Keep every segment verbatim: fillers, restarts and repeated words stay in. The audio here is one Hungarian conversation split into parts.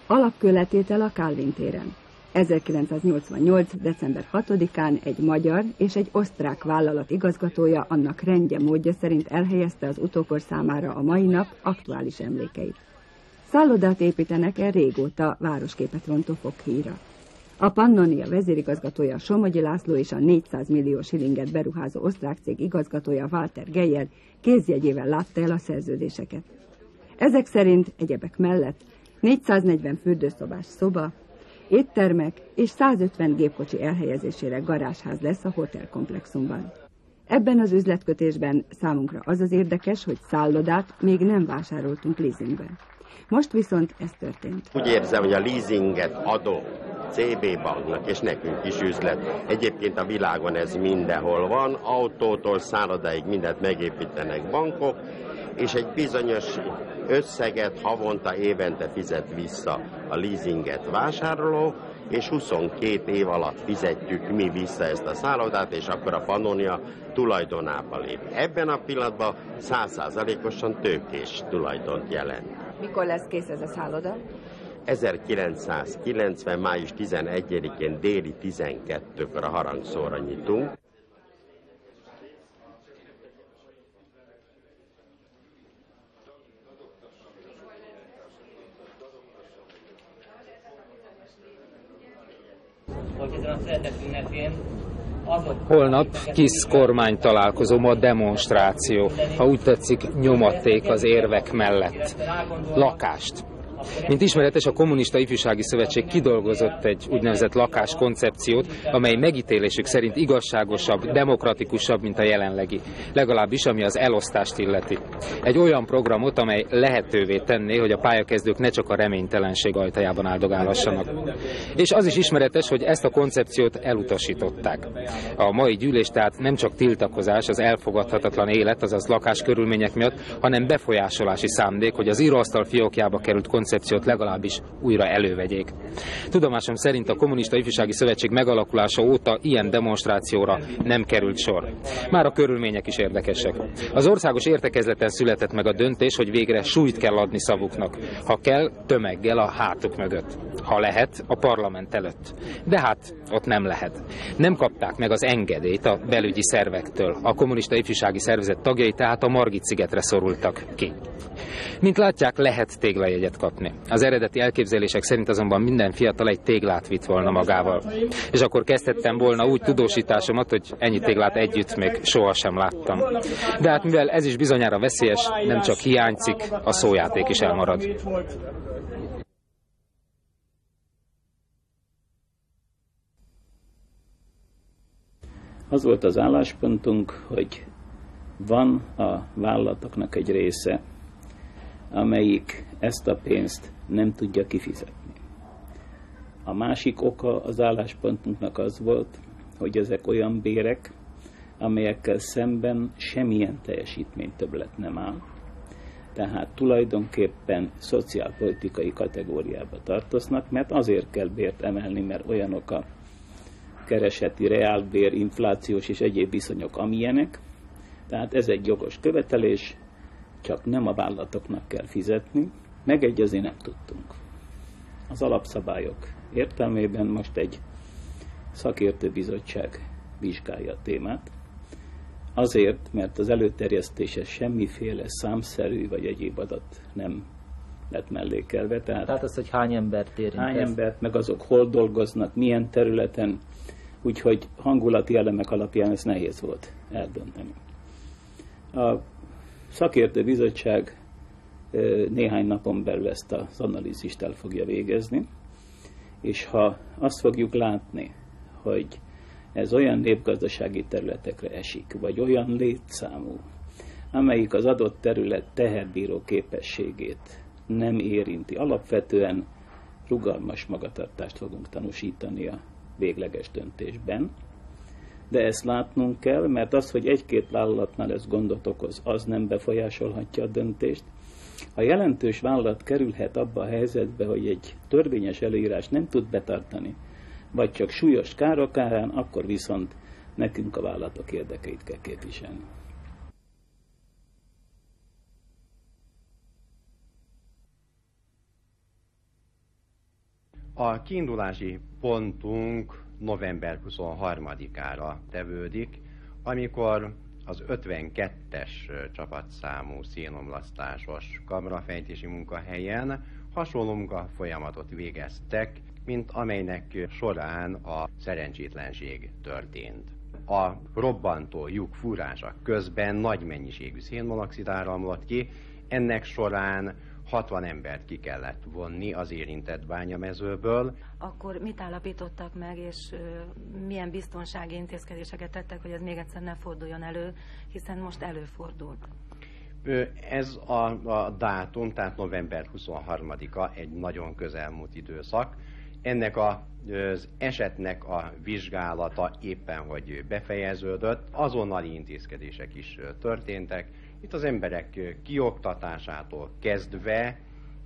Alapkőletétel a Kálvin téren. ezerkilencszáznyolcvannyolc. december hatodikán egy magyar és egy osztrák vállalat igazgatója annak rendje módja szerint elhelyezte az utókor számára a mai nap aktuális emlékeit. Szállodát építenek el régóta városképet rontó Fokhíjra. A Pannonia vezérigazgatója Somogyi László és a négyszáz millió shillinget beruházó osztrák cég igazgatója Walter Geyer kézjegyével látta el a szerződéseket. Ezek szerint egyebek mellett négyszáznegyven fürdőszobás szoba, éttermek és százötven gépkocsi elhelyezésére garázsház lesz a hotelkomplexumban. Ebben az üzletkötésben számunkra az az érdekes, hogy szállodát még nem vásároltunk leasingben. Most viszont ez történt. Úgy érzem, hogy a leasinget adó cé bé banknak, és nekünk is üzlet. Egyébként a világon ez mindenhol van, autótól szállodáig mindent megépítenek bankok, és egy bizonyos összeget havonta, évente fizet vissza a leasinget vásároló, és huszonkét év alatt fizetjük mi vissza ezt a szállodát, és akkor a Pannonia tulajdonába lép. Ebben a pillanatban száz százalékosan tőkés tulajdont jelent. Mikor lesz kész ez a szálloda? ezerkilencszázkilencven. május tizenegyedikén déli tizenkettőkor a harangszóra nyitunk. Holnap kis kormány találkozó, ma demonstráció, ha úgy tetszik, nyomaték az érvek mellett. Lakást. Mint ismeretes, a Kommunista Ifjúsági Szövetség kidolgozott egy úgynevezett lakáskoncepciót, amely megítélésük szerint igazságosabb, demokratikusabb, mint a jelenlegi. Legalábbis, ami az elosztást illeti. Egy olyan programot, amely lehetővé tenné, hogy a pályakezdők ne csak a reménytelenség ajtajában áldogálhassanak. És az is ismeretes, hogy ezt a koncepciót elutasították. A mai gyűlés tehát nem csak tiltakozás, az elfogadhatatlan élet, azaz lakáskörülmények miatt, hanem befolyásolási szándék, hogy az íróasztal fiókjába került koncepciót legalábbis újra elővegyék. Tudomásom szerint a Kommunista Ifjúsági Szövetség megalakulása óta ilyen demonstrációra nem került sor. Már a körülmények is érdekesek. Az országos értekezleten született meg a döntés, hogy végre súlyt kell adni szavuknak. Ha kell, tömeggel a hátuk mögött. Ha lehet, a parlament előtt. De hát ott nem lehet. Nem kapták meg az engedélyt a belügyi szervektől. A Kommunista Ifjúsági Szervezet tagjai tehát a Margit-szigetre szorultak ki. Mint látják, lehet téglajegyet kapni. Az eredeti elképzelések szerint azonban minden fiatal egy téglát vitt volna magával. És akkor kezdhettem volna úgy tudósításomat, hogy ennyi téglát együtt még sohasem láttam. De hát mivel ez is bizonyára veszélyes, nem csak hiányzik, a szójáték is elmarad. Az volt az álláspontunk, hogy van a vállalatoknak egy része, amelyik ezt a pénzt nem tudja kifizetni. A másik oka az álláspontunknak az volt, hogy ezek olyan bérek, amelyekkel szemben semmilyen teljesítménytöbblet nem áll. Tehát tulajdonképpen szociálpolitikai kategóriába tartoznak, mert azért kell bért emelni, mert olyanok a kereseti, reálbér, inflációs és egyéb viszonyok, amilyenek. Tehát ez egy jogos követelés, csak nem a vállalatoknak kell fizetni, megegyezni nem tudtunk. Az alapszabályok értelmében most egy szakértőbizottság vizsgálja a témát, azért, mert az előterjesztése semmiféle számszerű vagy egyéb adat nem lett mellékelve. Tehát, tehát az, hogy hány embert érint Hány ez? embert, meg azok hol dolgoznak, milyen területen, úgyhogy hangulati elemek alapján ez nehéz volt eldönteni. A szakértő bizottság néhány napon belül ezt az analízist el fogja végezni, és ha azt fogjuk látni, hogy ez olyan népgazdasági területekre esik, vagy olyan létszámú, amelyik az adott terület teherbíró képességét nem érinti, alapvetően rugalmas magatartást fogunk tanúsítani a végleges döntésben. De ezt látnunk kell, mert az, hogy egy-két vállalatnál ez gondot okoz, az nem befolyásolhatja a döntést. Ha jelentős vállalat kerülhet abba a helyzetbe, hogy egy törvényes előírás nem tud betartani, vagy csak súlyos károk árán, akkor viszont nekünk a vállalatok érdekeit kell képviselni. A kiindulási pontunk november huszonharmadikára tevődik, amikor az ötvenkettes csapatszámú szénomlasztásos kamrafejtési munkahelyen hasonló munkafolyamatot végeztek, mint amelynek során a szerencsétlenség történt. A robbantó lyuk fúrása közben nagy mennyiségű szénmonoxid áramlott ki, ennek során hatvan embert ki kellett vonni az érintett bányamezőből. Akkor mit állapítottak meg, és ö, milyen biztonsági intézkedéseket tettek, hogy ez még egyszer ne forduljon elő, hiszen most előfordult? Ez a, a dátum, tehát november huszonharmadika egy nagyon közelmúlt időszak. Ennek a, az esetnek a vizsgálata éppen hogy befejeződött, azonnali intézkedések is történtek. Itt az emberek kioktatásától kezdve,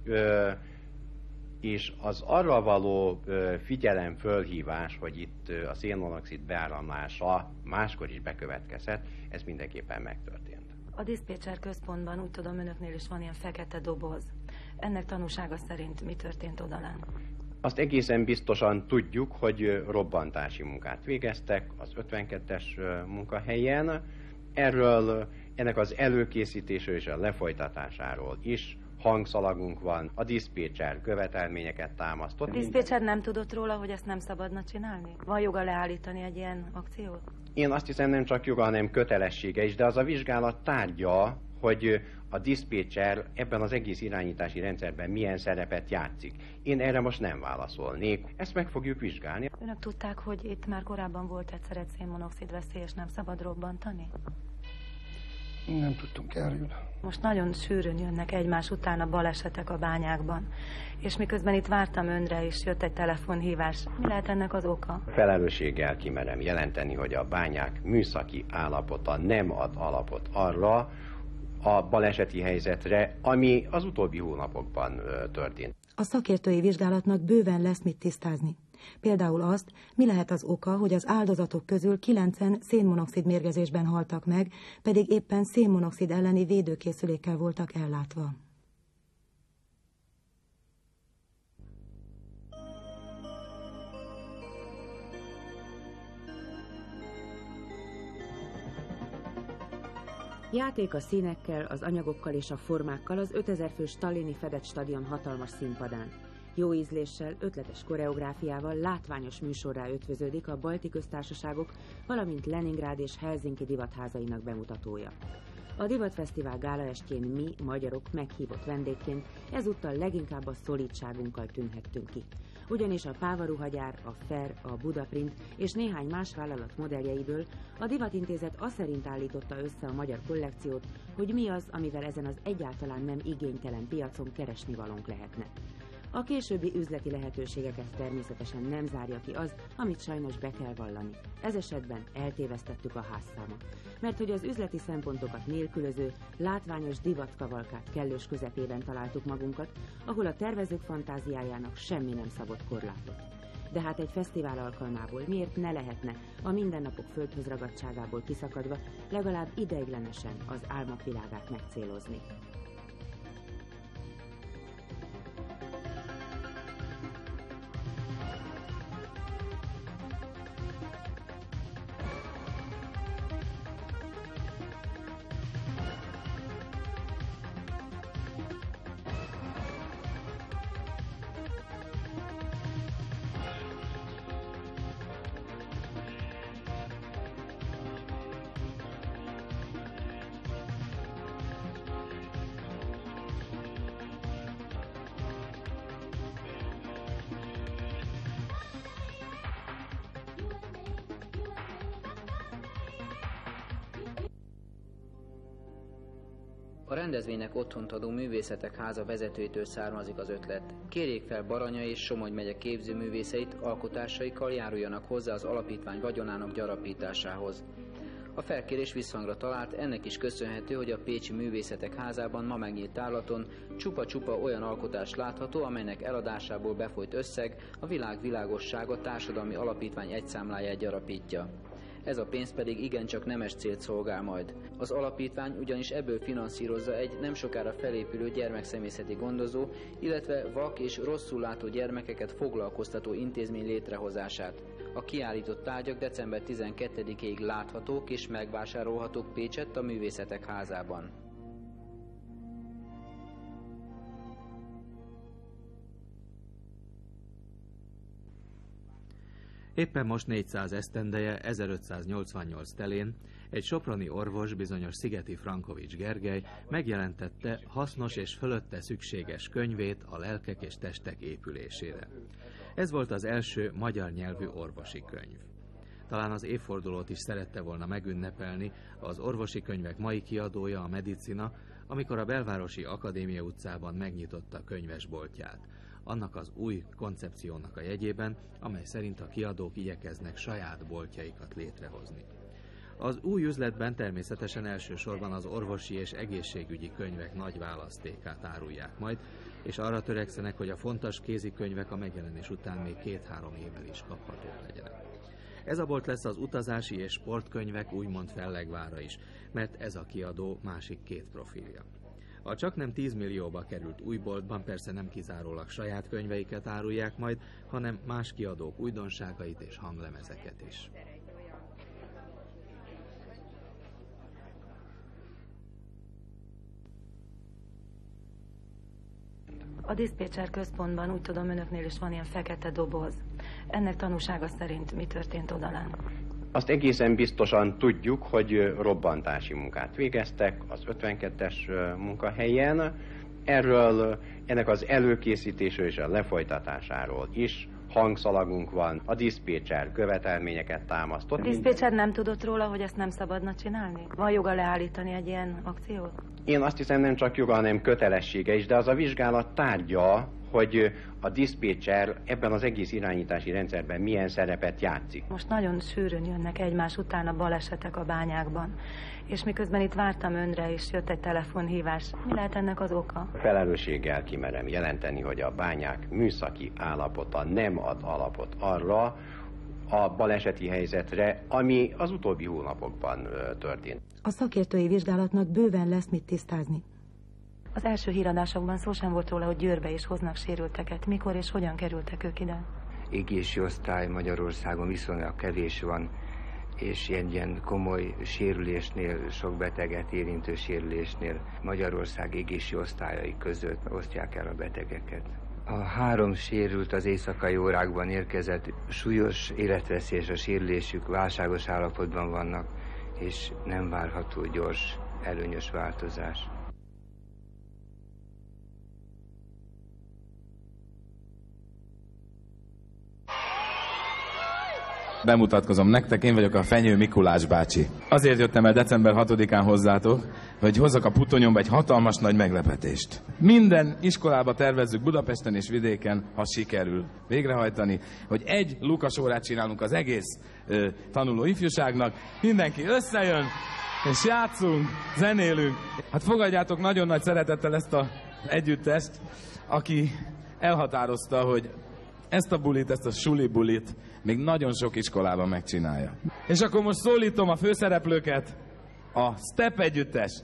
és az arra való figyelem fölhívás, hogy itt a szénmonoxid beáramlása máskor is bekövetkezhet, ez mindenképpen megtörtént. A diszpécser központban, úgy tudom, önöknél is van ilyen fekete doboz. Ennek tanúsága szerint mi történt odalent? Azt egészen biztosan tudjuk, hogy robbantási munkát végeztek az ötvenkettes munkahelyen. Erről, ennek az előkészítésről és a lefolytatásáról is hangszalagunk van. A diszpécser követelményeket támasztott. A diszpécser nem tudott róla, hogy ezt nem szabadna csinálni? Van joga leállítani egy ilyen akciót? Én azt hiszem, nem csak joga, hanem kötelessége is, de az a vizsgálat tárgya, hogy a diszpécser ebben az egész irányítási rendszerben milyen szerepet játszik. Én erre most nem válaszolnék. Ezt meg fogjuk vizsgálni. Önök tudták, hogy itt már korábban volt egyszer egy szénmonoxid veszély, és nem szabad robbantani? Nem tudtunk erről. Most nagyon sűrűn jönnek egymás után a balesetek a bányákban, és miközben itt vártam önre, és jött egy telefonhívás. Mi lehet ennek az oka? Felelősséggel kimerem jelenteni, hogy a bányák műszaki állapota nem ad alapot arra a baleseti helyzetre, ami az utóbbi hónapokban ö, történt. A szakértői vizsgálatnak bőven lesz mit tisztázni. Például azt, mi lehet az oka, hogy az áldozatok közül kilencen szénmonoxid mérgezésben haltak meg, pedig éppen szénmonoxid elleni védőkészülékkel voltak ellátva. Játék a színekkel, az anyagokkal és a formákkal az ötezer fős Tallinni fedett stadion hatalmas színpadán. Jó ízléssel, ötletes koreográfiával, látványos műsorrá ötvöződik a balti köztársaságok, valamint Leningrád és Helsinki divatházainak bemutatója. A Divatfesztivál gálaestjén mi, magyarok meghívott vendégként ezúttal leginkább a szolidságunkkal tűnhettünk ki. Ugyanis a Páva ruhagyár, a Fer, a Budaprint és néhány más vállalat modelljeiből a Divatintézet azt szerint állította össze a magyar kollekciót, hogy mi az, amivel ezen az egyáltalán nem igénytelen piacon keresnivalónk lehetne. A későbbi üzleti lehetőségeket természetesen nem zárja ki az, amit sajnos be kell vallani. Ez esetben eltévesztettük a házszámot, mert hogy az üzleti szempontokat nélkülöző, látványos divatkavalkát kellős közepében találtuk magunkat, ahol a tervezők fantáziájának semmi nem szabott korlátot. De hát egy fesztivál alkalmából miért ne lehetne a mindennapok földhöz ragadtságából kiszakadva legalább ideiglenesen az álmok világát megcélozni. A rendezvénynek otthont adó Művészetek Háza vezetőjétől származik az ötlet. Kérjék fel Baranya és Somogy megye képzőművészeit, alkotásaikkal járuljanak hozzá az alapítvány vagyonának gyarapításához. A felkérés visszhangra talált, ennek is köszönhető, hogy a Pécsi Művészetek Házában ma megnyílt tárlaton csupa-csupa olyan alkotás látható, amelynek eladásából befolyt összeg a világ világossága társadalmi alapítvány egyszámláját gyarapítja. ez a pénz pedig igencsak nemes célt szolgál majd. Az alapítvány ugyanis ebből finanszírozza egy nem sokára felépülő gyermekszemélyzeti gondozó, illetve vak és rosszul látó gyermekeket foglalkoztató intézmény létrehozását. A kiállított tárgyak december tizenkettedikéig láthatók és megvásárolhatók Pécsett a Művészetek Házában. Éppen most négyszáz esztendeje, ezerötszáznyolcvannyolc telén egy soproni orvos, bizonyos Szigeti Frankovics Gergely megjelentette hasznos és fölötte szükséges könyvét a lelkek és testek épülésére. Ez volt az első magyar nyelvű orvosi könyv. Talán az évfordulót is szerette volna megünnepelni az orvosi könyvek mai kiadója, a Medicina, amikor a Belvárosi Akadémia utcában megnyitotta könyvesboltját, annak az új koncepciónak a jegyében, amely szerint a kiadók igyekeznek saját boltjaikat létrehozni. Az új üzletben természetesen elsősorban az orvosi és egészségügyi könyvek nagy választékát árulják majd, és arra törekszenek, hogy a fontos kézikönyvek a megjelenés után még két-három évvel is kaphatók legyenek. Ez a bolt lesz az utazási és sportkönyvek úgymond fellegvára is, mert ez a kiadó másik két profilja. A csaknem tíz millióba került új boltban persze nem kizárólag saját könyveiket árulják majd, hanem más kiadók újdonságait és hanglemezeket is. A diszpécser központban, úgy tudom, önöknél is van ilyen fekete doboz. Ennek tanúsága szerint mi történt odalent? Azt egészen biztosan tudjuk, hogy robbantási munkát végeztek az ötvenkettes munkahelyen. Erről, ennek az előkészítésről és a lefolytatásáról is hangszalagunk van. A diszpécser követelményeket támasztott. A diszpécser nem tudott róla, hogy ezt nem szabadna csinálni? Van joga leállítani egy ilyen akciót? Én azt hiszem, nem csak joga, hanem kötelessége is, de az a vizsgálat tárgya, hogy a diszpécser ebben az egész irányítási rendszerben milyen szerepet játszik. Most nagyon sűrűn jönnek egymás után a balesetek a bányákban, és miközben itt vártam önre, és jött egy telefonhívás. Mi lehet ennek az oka? Felelősséggel kimerem jelenteni, hogy a bányák műszaki állapota nem ad alapot arra a baleseti helyzetre, ami az utóbbi hónapokban történt. A szakértői vizsgálatnak bőven lesz mit tisztázni. Az első híradásokban szó sem volt róla, hogy Győrbe is hoznak sérülteket. Mikor és hogyan kerültek ők ide? Égési osztály Magyarországon viszonylag kevés van, és egy ilyen komoly sérülésnél, sok beteget érintő sérülésnél Magyarország égési osztályai között osztják el a betegeket. A három sérült az éjszakai órákban érkezett, súlyos életveszélyes a sérülésük, válságos állapotban vannak, és nem várható gyors, előnyös változás. Bemutatkozom nektek, én vagyok a Fenyő Mikulás bácsi. Azért jöttem el december hatodikán hozzátok, hogy hozzak a Putonyomba egy hatalmas nagy meglepetést. Minden iskolába tervezzük Budapesten és vidéken, ha sikerül végrehajtani, hogy egy Lukas órát csinálunk az egész ö, tanuló ifjúságnak. Mindenki összejön, és játszunk, zenélünk. Hát fogadjátok nagyon nagy szeretettel ezt az együttest, aki elhatározta, hogy ezt a bulit, ezt a suli bulit még nagyon sok iskolában megcsinálja. És akkor most szólítom a főszereplőket, a Step együttest.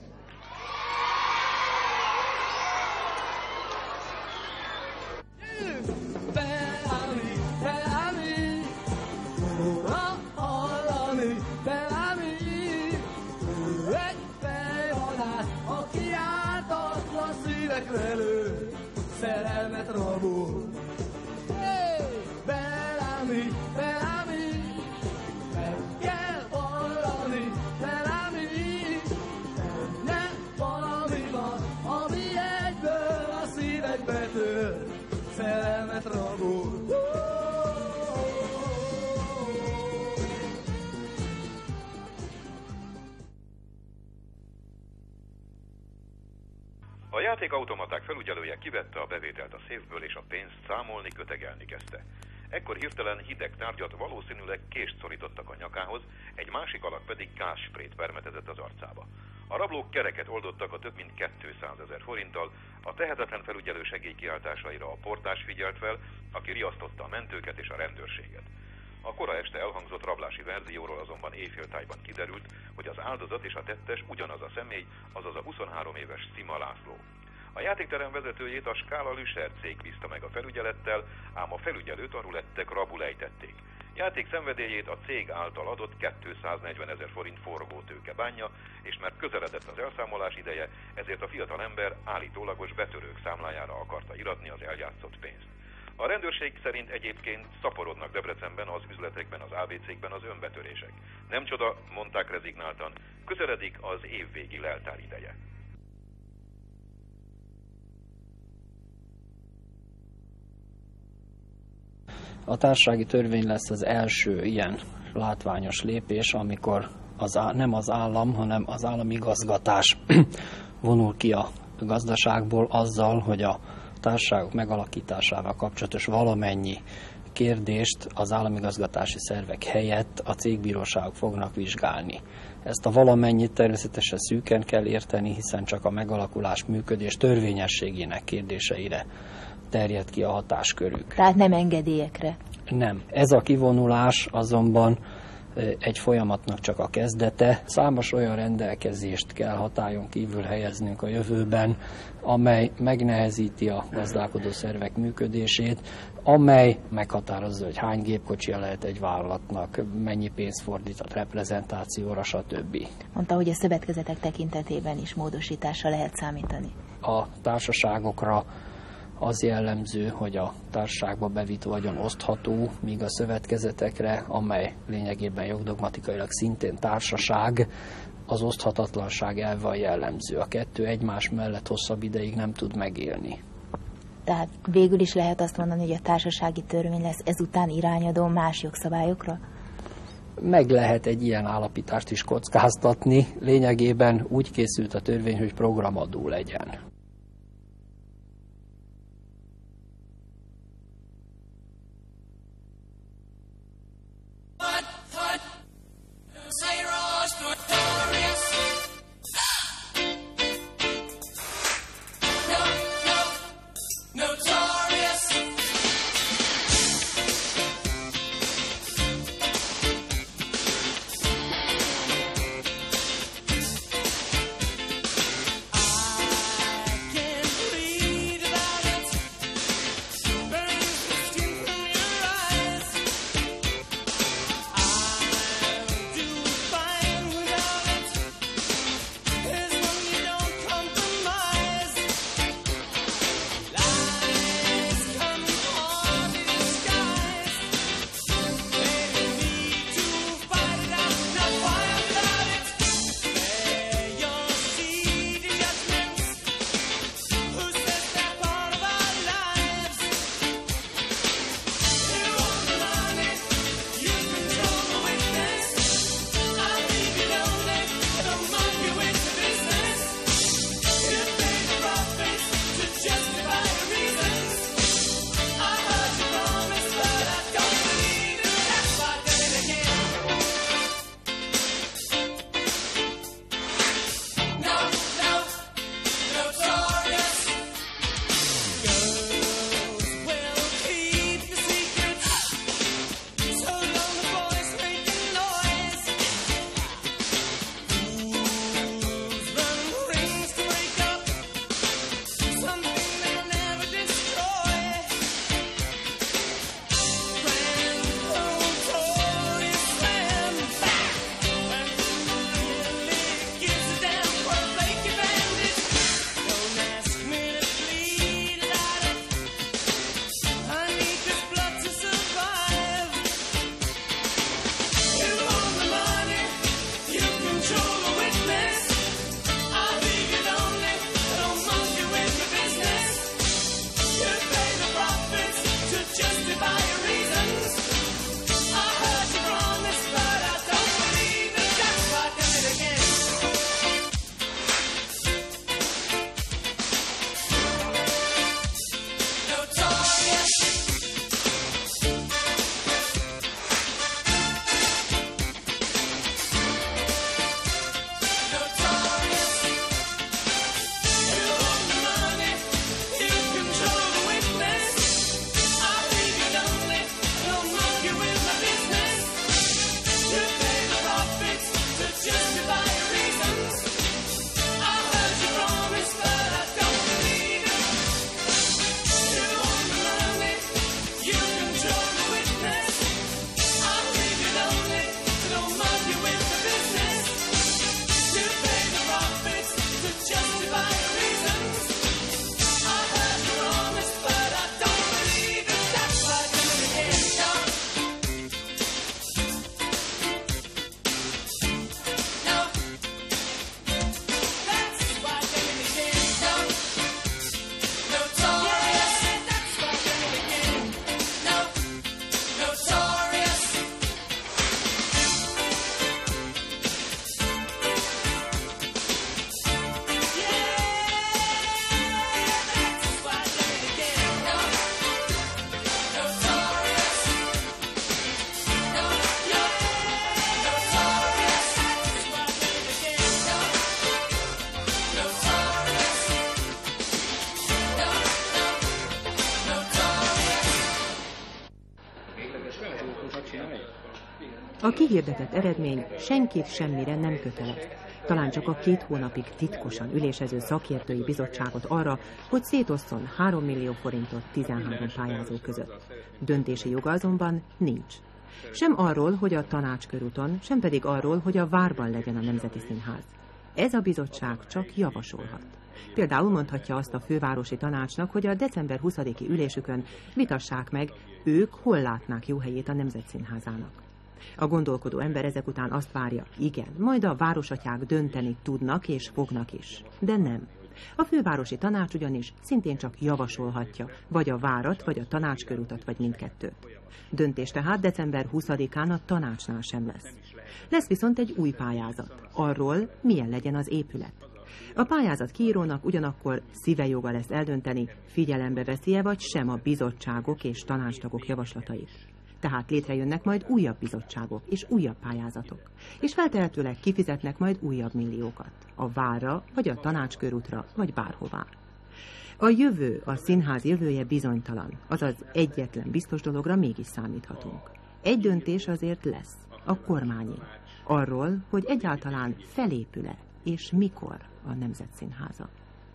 Szerelmet rabol. Belami, belami, meg kell hallani, belami, nem valami van, ami egyből a szívekbe tör, szerelmet rabol. A játékautomaták felügyelője kivette a bevételt a széfből, és a pénzt számolni, kötegelni kezdte. Ekkor hirtelen hideg tárgyat, valószínűleg kést szorítottak a nyakához, egy másik alak pedig gázsprét permetezett az arcába. A rablók kereket oldottak a több mint kétszázezer forinttal, a tehetetlen felügyelő segélykiáltásaira a portás figyelt fel, aki riasztotta a mentőket és a rendőrséget. A kora este elhangzott rablási verzióról azonban éjféltájban kiderült, hogy az áldozat és a tettes ugyanaz a személy, azaz a huszonhárom éves Szima László. A játékterem vezetőjét a Skála Lüscher cég bízta meg a felügyelettel, ám a felügyelőt a rulettek rabul ejtették. Játék szenvedélyét a cég által adott kétszáznegyven ezer forint forgótőke bánja, és mert közeledett az elszámolás ideje, ezért a fiatal ember állítólagos betörők számlájára akarta iratni az eljátszott pénzt. A rendőrség szerint egyébként szaporodnak Debrecenben az üzletekben, az á vé cékben az önbetörések. Nem csoda, mondták rezignáltan, közeledik az évvégi leltár ideje. A társasági törvény lesz az első ilyen látványos lépés, amikor az, nem az állam, hanem az állami igazgatás vonul ki a gazdaságból azzal, hogy a társaságok megalakításával kapcsolatos valamennyi kérdést az államigazgatási szervek helyett a cégbíróságok fognak vizsgálni. Ezt a valamennyit természetesen szűken kell érteni, hiszen csak a megalakulás működés törvényességének kérdéseire terjed ki a hatáskörük. Tehát nem engedélyekre? Nem. Ez a kivonulás azonban egy folyamatnak csak a kezdete. Számos olyan rendelkezést kell hatályon kívül helyeznünk a jövőben, amely megnehezíti a gazdálkodó szervek működését, amely meghatározza, hogy hány gépkocsia lehet egy vállalatnak, mennyi pénzt fordított reprezentációra, stb. Mondta, hogy a szövetkezetek tekintetében is módosításra lehet számítani. A társaságokra az jellemző, hogy a társaságba bevitt vagyon osztható, míg a szövetkezetekre, amely lényegében jogdogmatikailag szintén társaság, az oszthatatlanság elve a jellemző. A kettő egymás mellett hosszabb ideig nem tud megélni. Tehát végül is lehet azt mondani, hogy a társasági törvény lesz ezután irányadó más jogszabályokra? Meg lehet egy ilyen állapítást is kockáztatni. Lényegében úgy készült a törvény, hogy programadó legyen. A kihirdetett eredmény senkit semmire nem kötelez. Talán csak a két hónapig titkosan ülésező szakértői bizottságot arra, hogy szétosszon három millió forintot tizenhárom pályázó között. Döntési joga azonban nincs. Sem arról, hogy a Tanácskörúton, sem pedig arról, hogy a Várban legyen a Nemzeti Színház. Ez a bizottság csak javasolhat. Például mondhatja azt a fővárosi tanácsnak, hogy a december huszadiki ülésükön vitassák meg, ők hol látnák jó helyét a Nemzetszínházának. A gondolkodó ember ezek után azt várja, igen, majd a városatyák dönteni tudnak és fognak is. De nem. A fővárosi tanács ugyanis szintén csak javasolhatja, vagy a Várat, vagy a Tanácskörútat, vagy mindkettőt. Döntés tehát december huszadikán a tanácsnál sem lesz. Lesz viszont egy új pályázat, arról, milyen legyen az épület. A pályázat kiírónak ugyanakkor szíve joga lesz eldönteni, figyelembe veszi-e vagy sem a bizottságok és tanácstagok javaslatait. Tehát létrejönnek majd újabb bizottságok és újabb pályázatok, és feltehetőleg kifizetnek majd újabb milliókat, a Várra, vagy a Tanácskörútra, vagy bárhová. A jövő, a színház jövője bizonytalan, azaz egyetlen biztos dologra mégis számíthatunk. Egy döntés azért lesz, a kormányé, arról, hogy egyáltalán felépül-e, és mikor a Nemzetszínháza.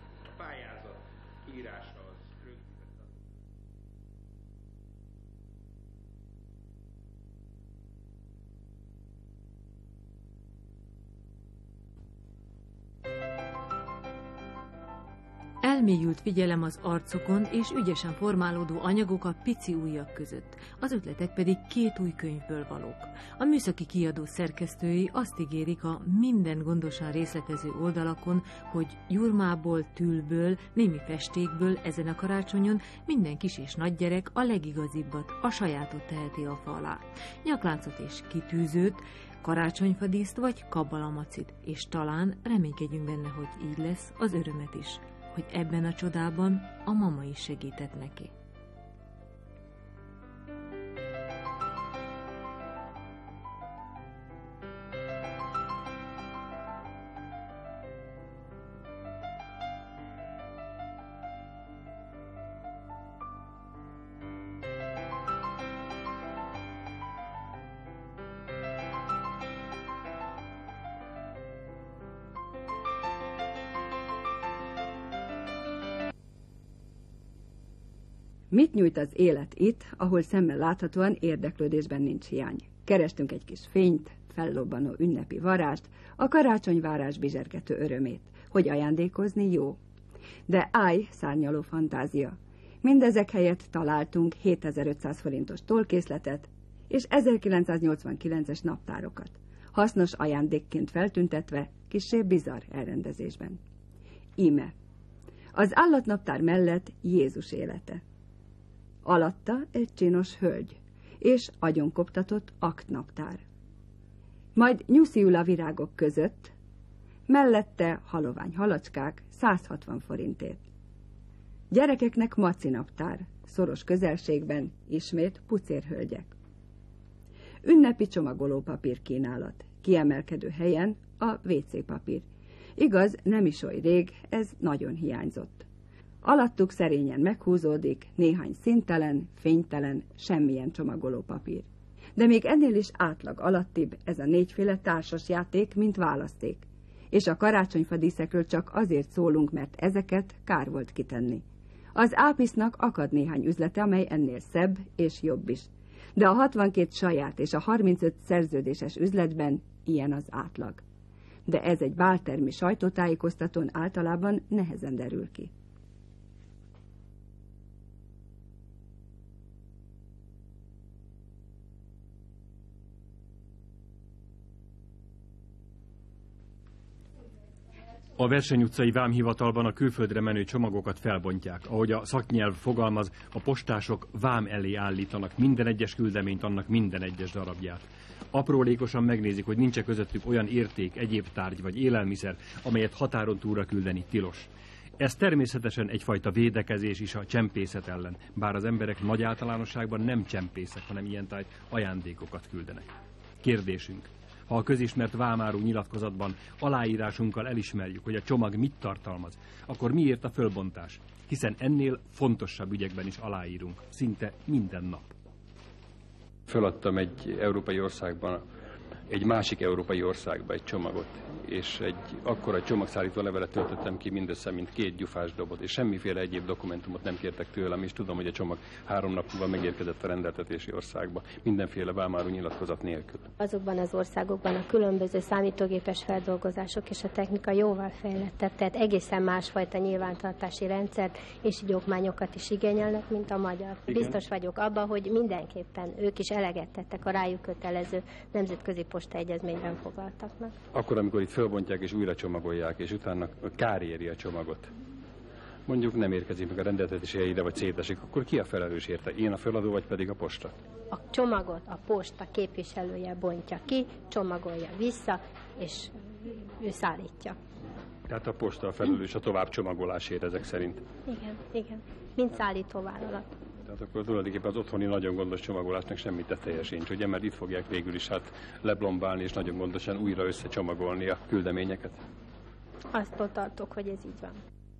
Elmélyült figyelem az arcokon és ügyesen formálódó anyagok a pici ujjak között, az ötletek pedig két új könyvből valók. A műszaki kiadó szerkesztői azt ígérik a minden gondosan részletező oldalakon, hogy gyurmából, tülből, némi festékből ezen a karácsonyon minden kis és nagy gyerek a legigazibbat, a sajátot teheti a fa alá. Nyakláncot és kitűzőt, karácsonyfadíszt vagy kabbalamacit, és talán reménykedjünk benne, hogy így lesz az örömet is, hogy ebben a csodában a mama is segített neki. Mit nyújt az élet itt, ahol szemmel láthatóan érdeklődésben nincs hiány? Kerestünk egy kis fényt, fellobbanó ünnepi varást, a karácsonyvárás bizsergető örömét, hogy ajándékozni jó. De állj, szárnyaló fantázia! Mindezek helyett találtunk hétezer-ötszáz forintos tollkészletet és ezerkilencszáznyolcvankilences naptárokat, hasznos ajándékként feltüntetve, kissé bizarr elrendezésben. Íme. Az állatnaptár mellett Jézus élete. Alatta egy csinos hölgy, és agyonkoptatott aktnaptár. Majd nyusziul a virágok között, mellette halovány halacskák százhatvan forintért. Gyerekeknek macinaptár, szoros közelségben ismét pucérhölgyek. Ünnepi csomagolópapír kínálat, kiemelkedő helyen a vé cé papír. Igaz, nem is oly rég, ez nagyon hiányzott. Alattuk szerényen meghúzódik néhány színtelen, fénytelen, semmilyen csomagolópapír. De még ennél is átlag alattibb ez a négyféle társasjáték, mint választék. És a karácsonyfadíszekről csak azért szólunk, mert ezeket kár volt kitenni. Az Ápisznak akad néhány üzlete, amely ennél szebb és jobb is. De a hatvankét saját és a harmincöt szerződéses üzletben ilyen az átlag. De ez egy báltermi sajtótájékoztatón általában nehezen derül ki. A Verseny utcai vámhivatalban a külföldre menő csomagokat felbontják. Ahogy a szaknyelv fogalmaz, a postások vám elé állítanak minden egyes küldeményt, annak minden egyes darabját. Aprólékosan megnézik, hogy nincs-e közöttük olyan érték, egyéb tárgy vagy élelmiszer, amelyet határon túlra küldeni tilos. Ez természetesen egyfajta védekezés is a csempészet ellen, bár az emberek nagy általánosságban nem csempészek, hanem ilyen tájt ajándékokat küldenek. Kérdésünk. Ha a közismert vámáró nyilatkozatban aláírásunkkal elismerjük, hogy a csomag mit tartalmaz, akkor miért a fölbontás? Hiszen ennél fontosabb ügyekben is aláírunk, szinte minden nap. Föladtam egy európai országban, egy másik európai országba egy csomagot, és egy akkora csomagszállító levelet töltöttem ki mindössze, mint két gyufás dobot, és semmiféle egyéb dokumentumot nem kértek tőlem, és tudom, hogy a csomag három nap múlva megérkezett a rendeltetési országba, mindenféle vámáró nyilatkozat nélkül. Azokban az országokban a különböző számítógépes feldolgozások és a technika jóval fejlettebb, tehát egészen másfajta nyilvántartási rendszert és így okmányokat is igényelnek, mint a magyar. Igen. Biztos vagyok abban, hogy mindenképpen ők is eleget tettek a rájuk kötelező nemzetközi postaegyezményben foglaltaknak. Akkor, amikor itt fölbontják és újra csomagolják, és utána kár éri a csomagot, mondjuk nem érkezik meg a rendeltetési helyére, vagy szétesik, akkor ki a felelős érte? Én a feladó, vagy pedig a posta? A csomagot a posta képviselője bontja ki, csomagolja vissza, és ő szállítja. Tehát a posta a felelős a tovább csomagolásért ezek szerint? Igen, igen. Mint szállítóvállalat. Tehát akkor tulajdonképpen az otthoni nagyon gondos csomagolásnak semmi teteje sincs, ugye? Mert itt fogják végül is hát leblombálni, és nagyon gondosan újra összecsomagolni a küldeményeket. Aztól tartok, hogy ez így van.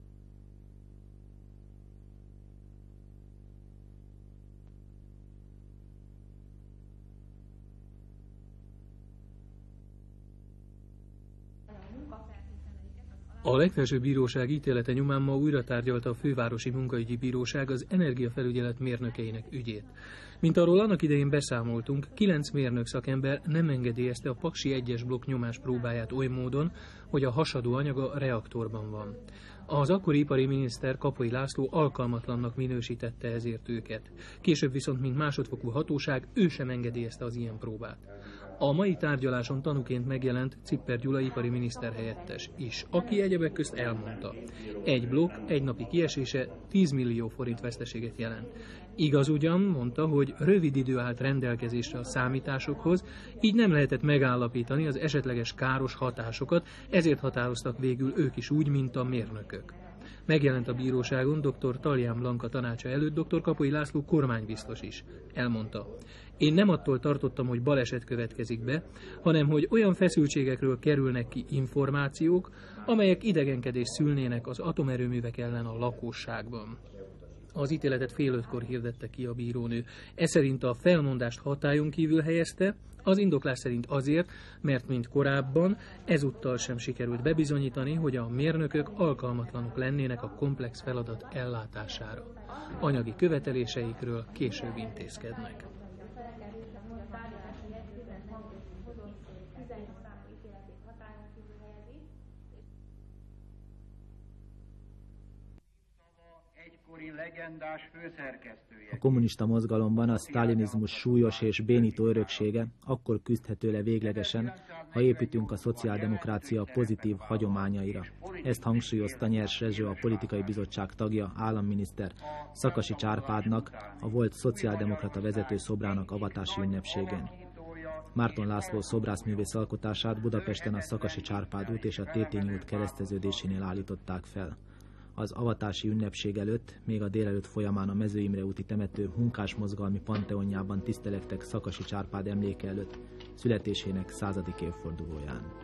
A legfelsőbb bíróság ítélete nyomán ma újra tárgyalta a Fővárosi Munkaügyi Bíróság az energiafelügyelet mérnökeinek ügyét. Mint arról annak idején beszámoltunk, kilenc mérnök szakember nem engedélyezte a Paksi egyes blokk nyomás próbáját oly módon, hogy a hasadó anyag a reaktorban van. Az akkori ipari miniszter Kapai László alkalmatlannak minősítette ezért őket. Később viszont, mint másodfokú hatóság, ő sem engedélyezte az ilyen próbát. A mai tárgyaláson tanúként megjelent Cipper Gyula ipari miniszterhelyettes is, aki egyebek közt elmondta. Egy blokk egy napi kiesése tíz millió forint veszteséget jelent. Igaz ugyan, mondta, hogy rövid idő állt rendelkezésre a számításokhoz, így nem lehetett megállapítani az esetleges káros hatásokat, ezért határoztak végül ők is úgy, mint a mérnökök. Megjelent a bíróságon dr. Talján Blanka tanácsa előtt dr. Kapai László kormánybiztos is. Elmondta: én nem attól tartottam, hogy baleset következik be, hanem hogy olyan feszültségekről kerülnek ki információk, amelyek idegenkedést szülnének az atomerőművek ellen a lakosságban. Az ítéletet fél ötkor hirdette ki a bírónő. Ez szerint a felmondást hatályon kívül helyezte, az indoklás szerint azért, mert mint korábban ezúttal sem sikerült bebizonyítani, hogy a mérnökök alkalmatlanok lennének a komplex feladat ellátására. Anyagi követeléseikről később intézkednek. A kommunista mozgalomban a sztálinizmus súlyos és bénító öröksége akkor küzdhető le véglegesen, ha építünk a szociáldemokrácia pozitív hagyományaira. Ezt hangsúlyozta Nyers Rezső, a politikai bizottság tagja, államminiszter Szakasics Árpádnak a volt szociáldemokrata vezető szobrának avatási ünnepségén. Márton László szobrászművész alkotását Budapesten a Szakasics Árpád út és a Tétényi út kereszteződésénél állították fel. Az avatási ünnepség előtt, még a délelőtt folyamán a Mező Imre úti temető munkásmozgalmi panteonjában tisztelektek Szakasics Árpád emléke előtt születésének századik évfordulóján.